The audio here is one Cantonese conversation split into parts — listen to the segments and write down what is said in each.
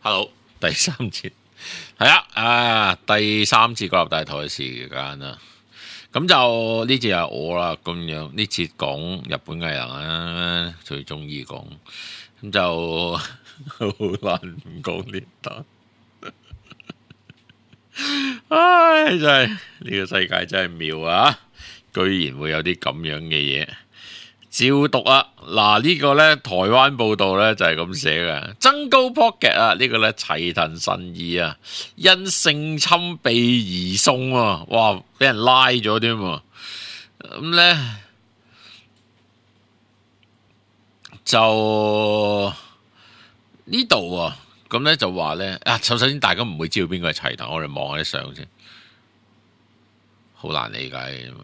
Hello，第三節係第三節國立大台嘅時間啦。咁就呢節係我啦，咁樣呢節講日本藝人啦，最中意講，咁就好難唔講呢單。唉，真係呢個世界真係妙啊！居然會有啲咁樣嘅嘢。照讀啊！嗱，呢個呢，台灣報道呢就係咁寫嘅，增高 pocket 啊，呢個呢，齊藤慎二啊，因性侵被移送啊，哇，俾人拉咗添喎。咁呢，就呢度啊，咁呢就話呢，首先大家唔會知道邊個係齊藤，我哋望下啲相先，好難理解。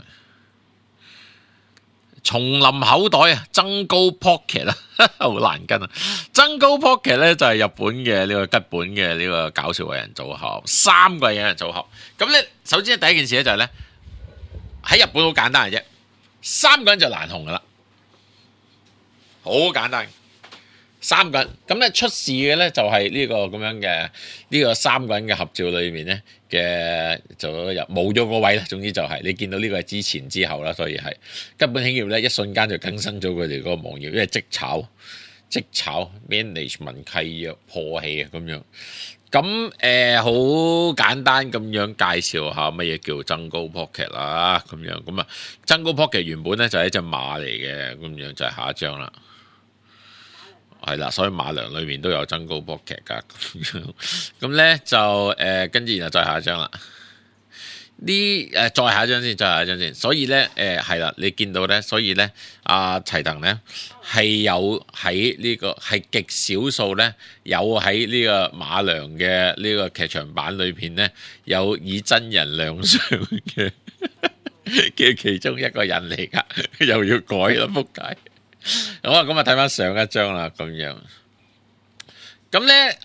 叢林口袋啊，增高 pocket 啊，好難跟啊！增高 pocket 咧就係日本嘅呢個吉本嘅呢個搞笑藝人組合，三個藝人組合。咁咧，首先第一件事咧就係咧，喺日本好簡單嘅啫，三個人就難紅噶啦，好簡單。三個人咁咧出事嘅咧就係呢個咁樣嘅呢個三個人嘅合照裏面咧嘅就冇咗個位啦。總之就係你見到呢個係之前之後啦，所以係吉本興業咧一瞬間就更新咗佢哋嗰個網頁，因為即炒 management 契約破氣啊咁樣。咁好簡單咁樣介紹下乜嘢叫增高 pocket 啦咁樣。咁啊增高 pocket 原本咧就係一隻馬嚟嘅，咁樣就係下一張啦。係啦，所以馬娘裏面都有增高 pocket 噶，咁咧就跟住然後再下一張啦。再下一張先，再下一張先。所以咧係啦，你見到咧，所以咧阿齊藤咧係有喺呢個係極少數咧，有喺呢個馬娘嘅呢個劇場版裏邊咧，有以真人亮相嘅其中一個人嚟噶，又要改啦，仆街！好啊，咁啊睇翻上一張啦，咁樣，咁咧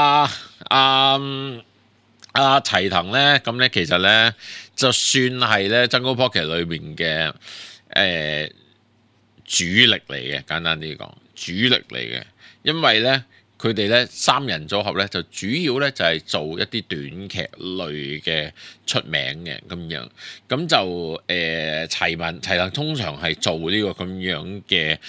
齊藤咧，咁咧其實咧就算係咧增高 pocket 裏面嘅主力嚟嘅，簡單啲講，主力嚟嘅，因為咧佢哋咧三人組合咧就主要咧就係做一啲短劇類嘅出名嘅咁樣，咁就齊藤通常係做呢個咁樣嘅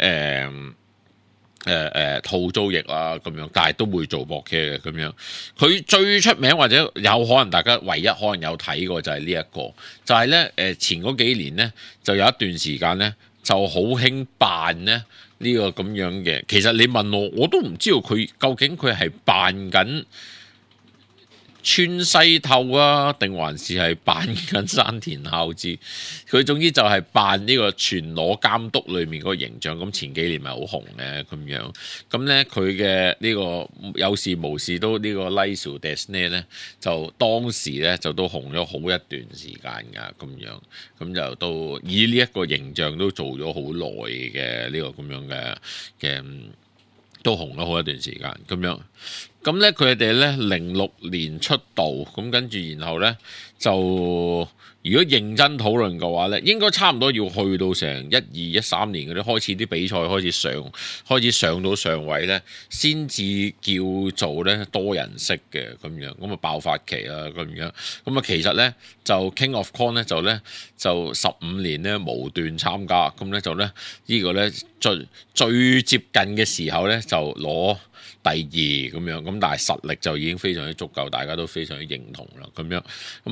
套租役啦咁樣，但係都會做博劇嘅咁樣。佢最出名或者有可能大家唯一可能有睇過就係呢一個，就係咧前嗰幾年咧就有一段時間咧就好興扮咧呢個咁樣嘅。其實你問我都唔知道佢究竟佢係扮緊村西透啊，定還是係扮緊山田孝之？佢總之就係扮呢個全裸監督裏面嗰個形象。咁前幾年咪好紅嘅咁樣。咁咧佢嘅呢個有事無事都呢個 Laisu Desne 咧，就當時咧就都紅咗好一段時間噶咁樣。咁就都以呢一個形象都做咗好耐嘅呢個咁樣嘅都紅咗好一段時間咁樣。咁咧佢哋咧06年出道，咁跟住然後咧就如果認真討論嘅話咧，應該差唔多要去到成12、13年嗰啲開始啲比賽開始上到上位咧，先至叫做咧多人識嘅咁樣，咁啊爆發期啦咁樣，咁啊其實咧就 King of Con 咧就15年咧無斷參加，咁咧就咧呢個咧最接近嘅時候咧就攞第二咁樣，咁但係實力就已經非常之足夠，大家都非常之認同啦咁樣，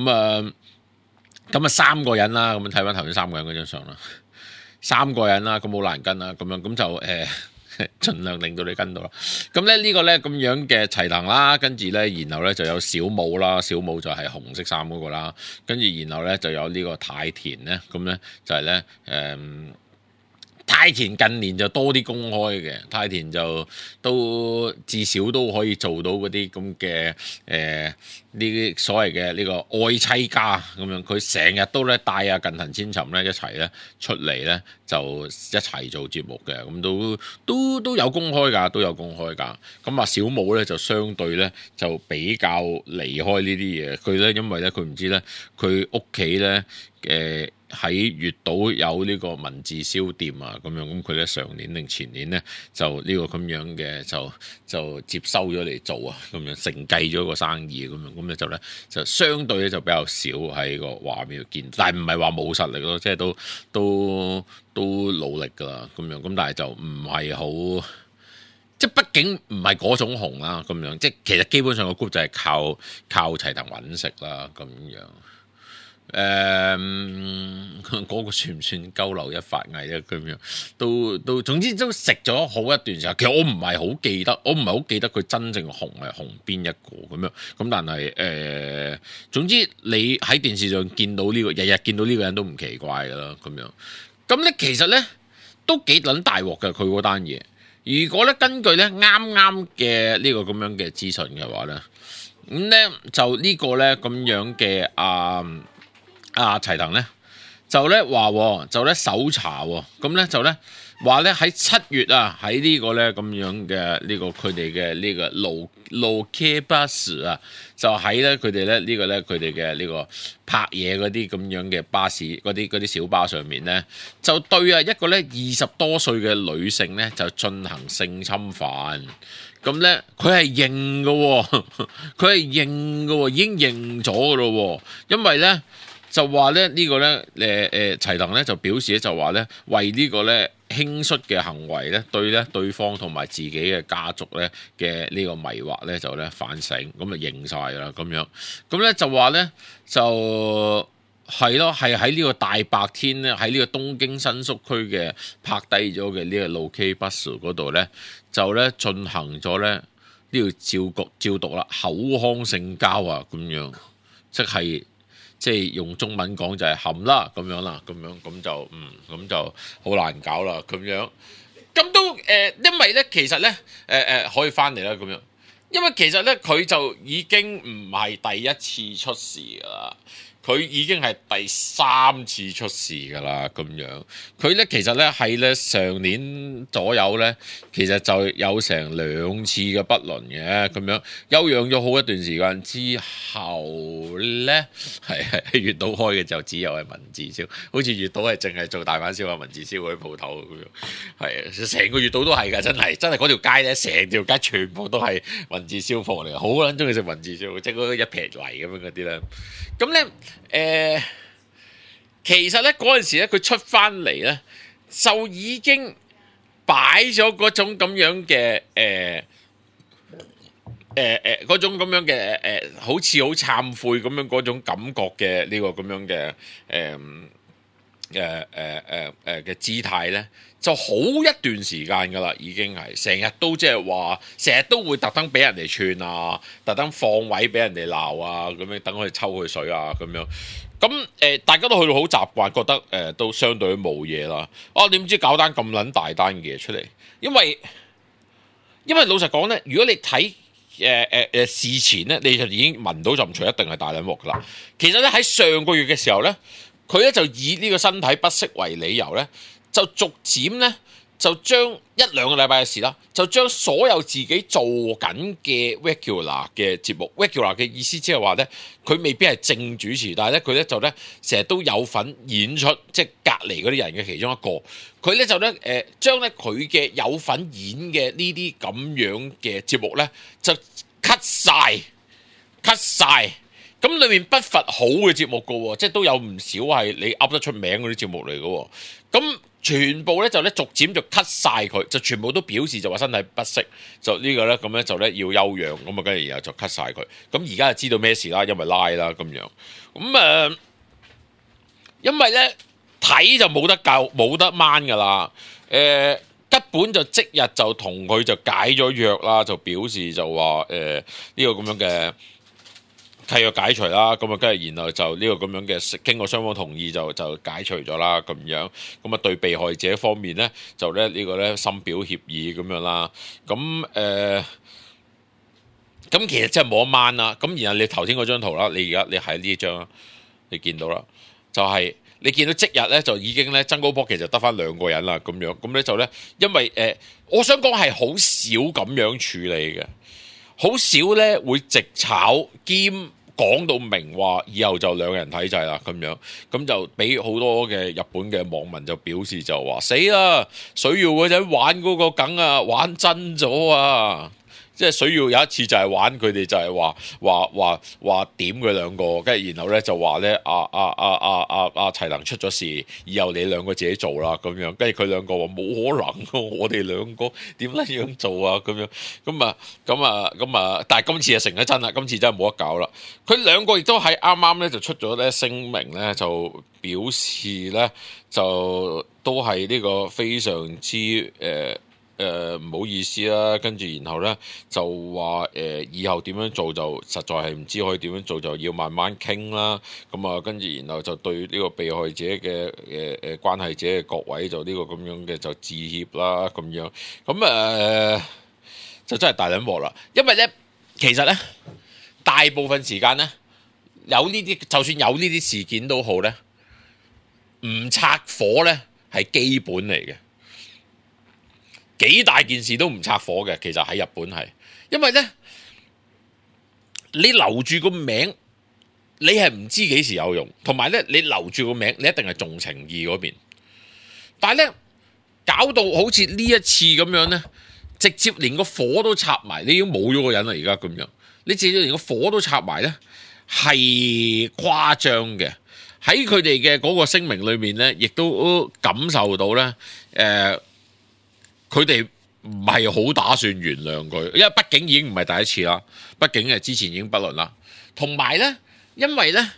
咁啊三個人啦，咁睇翻頭先三個人嗰張相啦，三個人啦，咁好難跟啦，咁樣咁就盡量令到你跟到啦。咁咧呢個咧咁樣嘅齊藤啦，跟住咧然後咧就有小武啦，小武就係紅色衫嗰個啦，跟住然後咧就有呢個太田咧，咁咧就係咧太田近年就多啲公開嘅，太田就都至少都可以做到嗰啲咁嘅呢啲所謂嘅呢個愛妻家咁樣，佢成日都咧帶阿近藤千尋咧一齊咧出嚟咧就一齊做節目嘅，咁都有公開㗎，都有公開㗎。咁啊小武咧就相對咧就比較離開呢啲嘢，佢咧因為咧佢唔知咧佢屋企咧喺粵島有呢個文字燒店啊，咁樣咁佢咧上年定前年咧就呢個咁樣嘅就接收咗嚟做啊，咁樣承繼咗個生意咁樣，咁咧就相對咧就比較少喺個畫面度見，但係唔係話冇實力咯，即係都努力噶啦，咁樣咁但係就唔係好。即係畢竟唔係嗰種紅啦，咁樣即係其實基本上個 group 就係靠齊藤揾食啦，咁樣。嗰個算唔算鳩流一發藝咧？咁樣都總之都食咗好一段時間。其實我唔係好記得佢真正紅係紅邊一個咁樣。咁但係總之你喺電視上見到呢個，日日見到呢個人都唔奇怪㗎啦，咁樣。咁咧其實咧都幾撚大鑊㗎，佢嗰單嘢。如果咧根據咧啱啱嘅呢個咁樣嘅資訊嘅話咧，咁咧就呢個咧咁樣嘅齊藤咧就咧話就咧搜查喎，咁咧就咧話咧喺7月啊，喺呢個咧咁樣嘅呢個佢哋嘅呢個路 K 巴士啊，就喺咧佢哋咧呢個咧佢哋嘅呢個拍嘢嗰啲咁樣嘅巴士嗰啲小巴上面咧，就對啊一個咧20多歲嘅女性咧就進行性侵犯，咁咧佢係認嘅，佢係認嘅，已經認咗嘅咯，因為咧。就話咧呢個咧齊藤咧就表示咧就話咧為呢個咧輕率嘅行為咧對方同埋自己嘅家族咧嘅呢個迷惑咧就咧反省，咁就認晒啦咁樣，咁咧就話咧就係咯，係喺呢個大白天咧喺呢個東京新宿區嘅拍低咗嘅呢個路 K 巴士嗰度咧就咧進行咗咧呢個照讀啦口腔性交啊咁樣，即係用中文講就係含啦咁樣啦，咁就好難搞啦咁樣。咁都因為咧其實咧可以翻嚟啦咁樣，因為其實咧佢就已經唔係第一次出事噶啦。佢已經係第3次出事㗎啦，咁樣佢咧其實咧係咧上年左右咧，其實就有成2次嘅不倫嘅咁樣，休養咗好一段時間之後咧，係粵島開嘅就只有係文字燒，好似粵島係淨係做大阪燒啊文字燒嗰啲鋪頭咁樣，係成個粵島都係㗎，真係嗰條街咧，成條街全部都係文字燒貨嚟嘅，好撚中意食文字燒，即係嗰一撇泥咁樣嗰啲咧，咁咧。其實咧嗰陣時咧，佢出翻嚟咧，就已經擺咗嗰種咁樣嘅嗰種咁樣嘅好似好懺悔咁樣嗰種感覺嘅呢個咁樣嘅嘅姿態咧，就好一段時間噶啦，已經係成日都即係話，成日都會特登俾人哋串啊，特登放位俾人哋鬧啊，咁樣等佢抽佢水啊，咁樣。咁大家都去到好習慣，覺得都相對冇嘢啦。點知搞單咁撚大單嘅嘢出嚟？因為老實講咧，如果你睇事前咧，你就已經聞到陣除一定係大撚鑊噶啦。其實咧喺上個月嘅時候咧，佢咧就以呢個身體不適為理由咧，就逐漸咧就將1-2個禮拜嘅事啦，就將所有自己做緊嘅 regular 嘅節目 regular 嘅意思即係話咧，佢未必係正主持，但係咧佢咧就咧成日都有份演出，即係隔離嗰啲人嘅其中一個。佢咧就咧將咧佢嘅有份演嘅呢啲咁樣嘅節目咧就 cut 晒。咁裏面不乏好嘅節目噶喎，即係都有唔少係你噏得出名嗰啲節目嚟噶喎。咁全部咧就咧逐漸就 cut 晒佢，就全部都表示就話身體不適，就呢個咧咁咧就咧要休養，咁啊跟住然後就 cut 晒佢。咁而家就知道咩事啦，因為拉啦咁樣。咁因為咧睇就冇得救冇得掹噶啦。吉本就即日就同佢就解咗約啦，就表示就話呢個咁樣嘅契約解除啦，咁啊跟住然後就呢個咁樣嘅經過雙方同意就解除咗啦咁樣，咁啊對被害者方面咧就咧呢個咧深表歉意咁樣啦，咁其實真係冇得掹啦，咁然後你頭先嗰張圖啦，你而家你喺呢張你見到啦，就係你見到即日咧就已經咧增高波其實得翻2個人啦咁樣，咁咧就咧因為我想講係好少咁樣處理嘅，好少咧會直炒兼講到明話，以後就兩人體制啦咁樣，咁就俾好多嘅日本嘅網民就表示就話死啦，水曜嗰陣玩嗰個梗啊，玩真咗啊！即係水曜有一次就係玩佢哋就係話點佢兩個，跟住然後咧就話咧阿齊能出咗事，以後你兩個自己做啦咁樣，跟住佢兩個話冇可能，我哋兩個點樣做啊咁樣，咁啊，但係今次就成咗真啦，今次真係冇得搞啦。佢兩個亦都喺啱啱咧就出咗咧聲明咧，就表示咧就都係呢個非常之唔好意思啦，跟住然後咧就話以後點樣做就實在係唔知可以點樣做，就要慢慢傾啦。咁啊，跟住然後就對呢個被害者嘅關係者嘅各位就呢個咁樣嘅就致歉啦咁樣。咁就真係大撚鑊啦，因為咧其實咧大部分時間咧有呢啲，就算有呢啲事件都好咧，唔拆火咧係基本嚟嘅。幾大件事都唔拆火嘅，其實喺日本係，因為咧你留住個名，你係唔知幾時有用，同埋咧你留住個名，你一定係重情義嗰邊。但係咧搞到好似呢一次咁樣咧，直接連個火都拆埋，你已經冇咗個人啦。而家咁樣，你直接連個火都拆埋咧，係誇張嘅。喺佢哋嘅嗰個聲明裏面咧，亦都感受到咧，佢哋唔係好打算原諒佢，因為畢竟已經唔係第一次啦，畢竟係之前已經不倫啦。同埋咧，因為咧，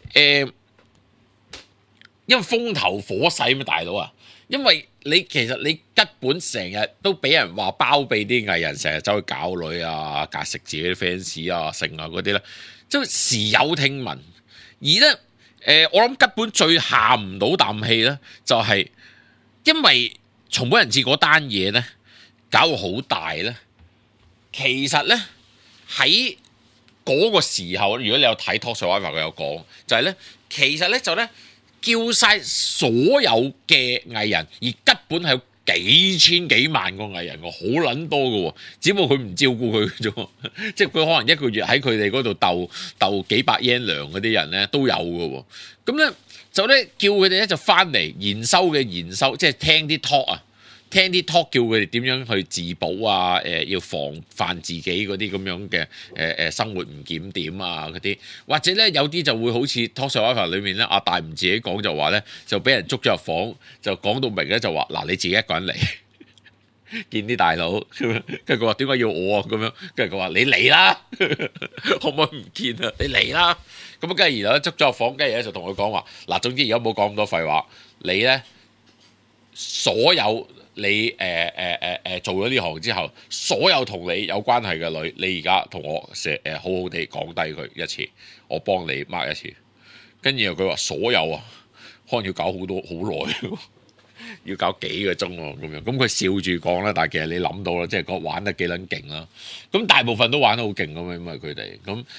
因為風頭火勢咩大佬啊！因為其實你吉本成日都俾人話包庇啲藝人，成日走去搞女啊、夾食自己啲 fans 啊、剩啊嗰啲咧，即係時有聽聞。而咧，我諗吉本最下唔到啖氣咧，就係因為松本人志嗰單嘢咧搞到好大咧，其實咧喺嗰個時候，如果你有睇 Talk Show Live 佢有講，就係咧，其實咧就咧叫晒所有嘅藝人，而吉本係有幾千幾萬個藝人喎，好撚多嘅喎，只不過佢唔照顧佢啫喎，即係佢可能一個月喺佢哋嗰度鬥幾百 yen 糧嗰啲人咧都有嘅喎，咁咧。就咧叫佢哋咧就翻嚟研修嘅研修，即係聽啲 talk 啊，聽啲 talk 叫佢哋點樣去自保啊，要防範自己嗰啲咁樣嘅生活唔檢點啊嗰啲，或者咧有啲就會好似 Talk Show Live 裏面咧阿大唔自己講就話咧就俾人捉咗入房，就講到明咧就話嗱你自己一個人嚟見啲大佬，跟住佢話點解要我啊咁樣，跟住佢話你嚟啦，可唔可以唔見啊？你嚟啦！咁跟住然後咧捉咗入房，跟住咧就同佢講話嗱，總之而家冇講咁多廢話，你咧所有你做咗呢行之後，所有同你有關係嘅女，你而家同我好好地講低佢一次，我幫你 mark 一次。跟住佢話所有啊，可能要搞好耐，要搞幾個鐘喎咁樣。咁佢笑住講啦，但係其實你諗到啦，即係個玩得幾撚勁啦。咁大部分都玩得好勁咁樣，因為佢哋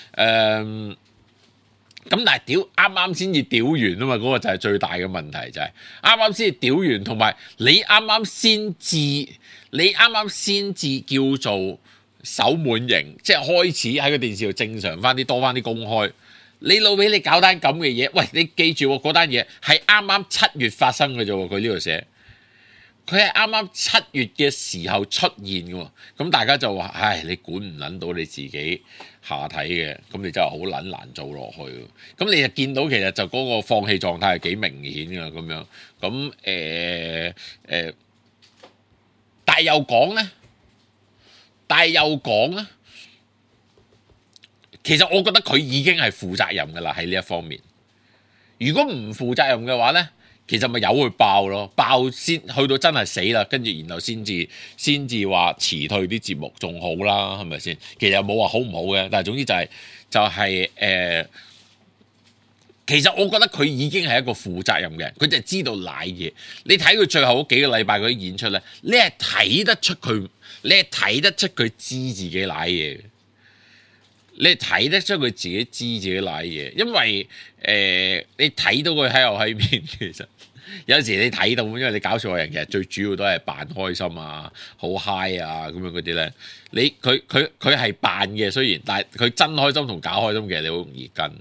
咁但係啱啱先至屌完啊嘛，嗰個就係最大嘅問題，就係啱啱先至屌完，同埋你啱啱先至叫做守滿刑，即係開始喺個電視度正常翻啲，多翻啲公開。你老味你搞單咁嘅嘢，喂，你記住嗰單嘢係啱啱7月發生嘅啫喎，佢呢度寫。佢係啱啱7月嘅時候出現嘅喎，咁大家就話：唉，你管唔撚到你自己下體嘅，咁你真係好撚難做落去。咁你就見到其實就嗰個放棄狀態係幾明顯㗎咁樣。咁但係又講咧，其實我覺得佢已經係負責任㗎啦喺呢一方面。如果唔負責任嘅話咧，其實咪由佢爆咯，爆先去到真係死啦，跟住然後先至話辭退啲節目仲好啦，係咪先？其實又冇話好唔好嘅，但係總之就係其實我覺得佢已經係一個負責任嘅人，佢就係知道賴嘢。你睇佢最後嗰幾個禮拜嗰啲演出咧，你係睇得出佢知自己賴嘢。 你睇得出佢自己知自己賴嘢，因為你睇到佢喺度喺面，其實有時你睇到，因為你搞笑嘅人其實最主要都係扮開心啊、好 high 啊咁樣嗰啲咧。佢係扮嘅，雖然，但係佢真開心同假開心其實你好容易跟。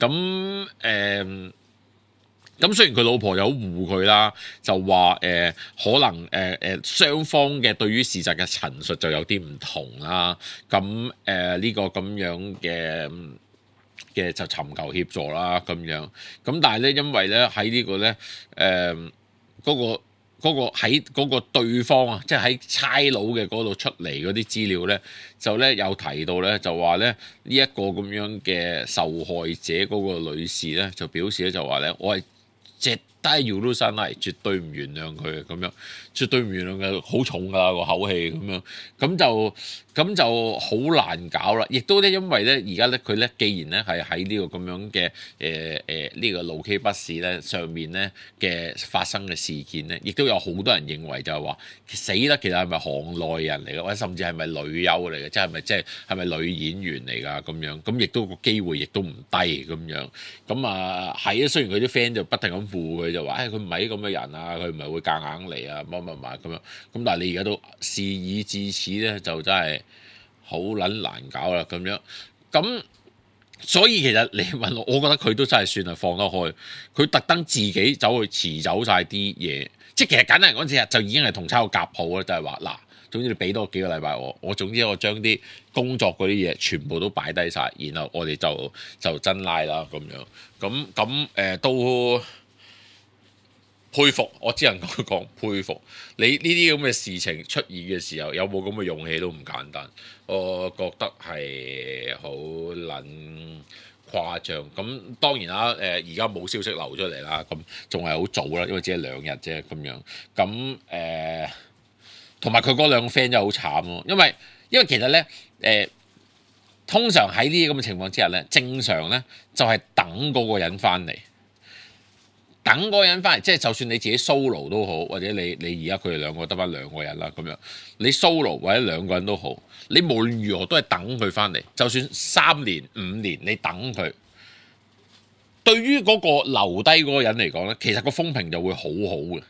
咁雖然佢老婆有護佢啦，就話可能雙方嘅對於事實嘅陳述就有啲唔同啦。咁呢個咁樣嘅就尋求協助啦咁樣。咁但係咧，因為咧喺呢個咧嗰個喺嗰個對方啊，即係喺差佬嘅嗰度出嚟嗰啲資料咧，就咧有提到咧，就話咧呢一個咁樣嘅受害者嗰個女士咧，就表示咧就話咧，我係絕對要都生嚟，絕對唔原諒佢咁樣，絕對唔原諒佢，好重㗎啦個口氣咁樣，咁就好難搞啦。亦都咧因為咧而家咧佢咧既然咧係喺呢個咁樣嘅呢個路 K 巴士咧上面咧嘅發生嘅事件咧，亦都有好多人認為就係話死得其實係咪行內人嚟嘅，或者甚至係咪女優嚟嘅，即係咪女演員嚟㗎咁樣，咁亦都個機會亦都唔低咁樣。咁啊係啊，雖然佢啲 friend 就不停咁護佢，就話佢唔係咁嘅人啊，佢唔係會夾硬嚟啊乜咁樣。咁但係你而家都事已至此咧，就真係好撚難搞啦咁樣。咁所以其實你問我，我覺得佢都真係算係放得開。佢特登自己走去辭走晒啲嘢，即係其實簡單嚟講，只係就已經係同差佬夾好啦，就係話嗱，總之你俾多幾個禮拜我總之我將啲工作嗰啲嘢全部都擺低晒，然後我哋就真拉啦咁樣。咁都佩服，我只能講佩服你呢啲咁嘅事情出現嘅時候，有冇咁嘅勇氣都唔簡單。我覺得係好撚誇張。咁當然啦，而家冇消息流出嚟啦，咁仲係好早啦，因為只係2日啫咁樣。咁同埋佢嗰兩個 friend 真係好慘咯，因為其實咧通常喺呢啲咁嘅情況之下咧，正常咧就係等嗰個人翻嚟。等嗰個人翻嚟，即係就算你自己 solo 都好，或者你而家佢哋兩個得翻2個人啦咁樣，你 solo 或者2個人都好，你無論如何都係等佢翻嚟。就算3年5年，你等佢，對於嗰個留低嗰個人嚟講咧，其實個風評就會好好嘅，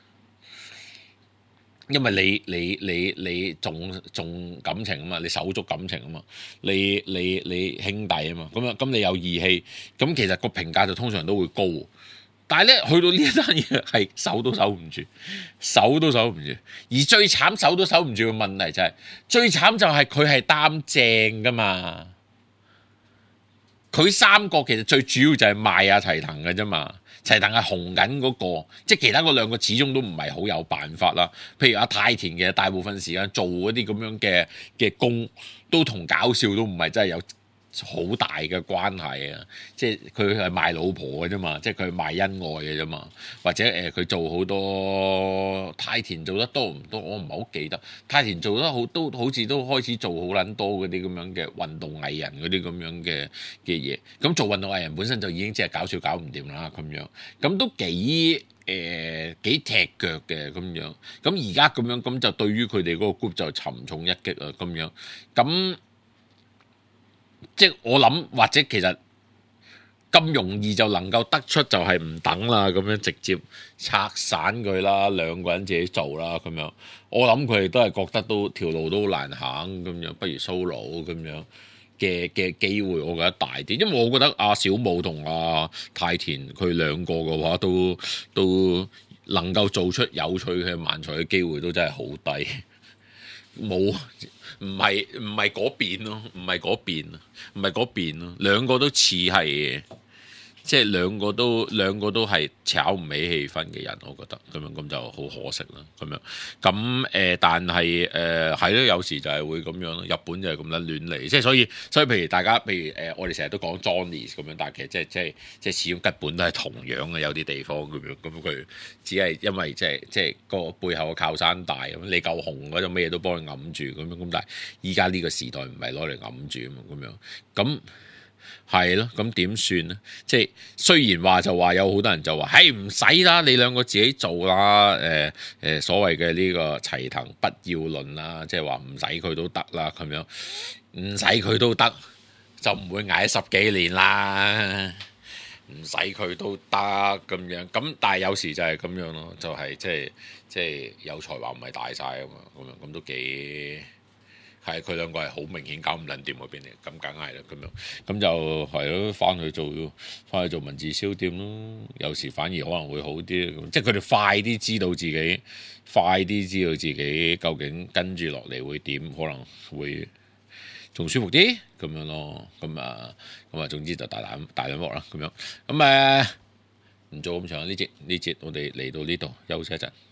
因為你重感情啊嘛，你手足感情啊嘛，你兄弟啊嘛，咁你有義氣，咁其實個評價就通常都會高。但係咧，去到呢一單嘢係守都守唔住，而最慘守都守唔住嘅問題就係、最慘就係佢係擔正噶嘛。佢3個其實最主要就係賣阿齊藤嘅啫嘛，齊藤係紅緊嗰個，即係其他嗰2個始終都唔係好有辦法啦。譬如阿太田嘅大部分時間做嗰啲咁樣嘅工，都同搞笑都唔係真係有好大嘅關係啊！即係佢係賣老婆嘅啫嘛，即係佢係賣恩愛嘅啫嘛，或者佢做好多太田做得多唔多？我唔係好記得。太田做得好都好似都開始做好撚多嗰啲咁樣嘅運動藝人嗰啲咁樣嘅嘢。咁做運動藝人本身就已經即係搞笑搞唔掂啦咁樣，咁都幾踢腳嘅咁樣。咁而家咁樣咁就對於佢哋嗰個 group 就沉重一擊啊咁樣咁。即係我諗，或者其實咁容易就能夠得出，就係唔等啦，咁樣直接拆散佢啦，2個人自己做啦，咁樣。我諗佢哋都係覺得都條路都好難行，咁樣不如 solo 咁樣嘅機會，我覺得大啲。因為我覺得阿小武同阿太田佢2個嘅話，都能夠做出有趣嘅漫才嘅機會，都真係好低。冇，唔係嗰邊咯，唔係嗰邊咯，2個都似係，即係2個都係炒唔起氣氛嘅人，我覺得咁樣咁就好可惜啦，咁樣咁但係係咯，有時就係會咁樣咯，日本就係咁樣亂嚟，即係所以譬如大家我哋成日都講 Johnny 咁樣，但係其實即係始終吉本都係同樣嘅，有啲地方咁樣，咁佢只係因為即係個背後嘅靠山大咁，你夠紅嗰就咩嘢都幫佢揞住咁樣，咁但係依家呢個時代唔係攞嚟揞住啊嘛，咁樣咁。係咯，咁點算咧？即係雖然話就話有好多人就話，係唔使啦，你2個自己做啦。所謂嘅呢個齊藤不要論啦，即係話唔使佢都得啦，咁樣唔使佢都得， 就唔會捱10幾年啦，唔使佢都得咁樣。咁但係有時就係咁樣咯，就係即係有才華唔係大晒啊嘛，咁都幾係佢兩個係好明顯搞唔撚掂嗰邊嚟，咁梗係啦咁樣。咁就係咯，翻去做文字銷店咯。有時反而可能會好啲，即係佢哋快啲知道自己究竟跟住落嚟會點，可能會仲舒服啲咁樣咯。咁啊，總之就大膽鑊啦咁樣。咁唔做咁長呢節我哋嚟到呢度休息一陣。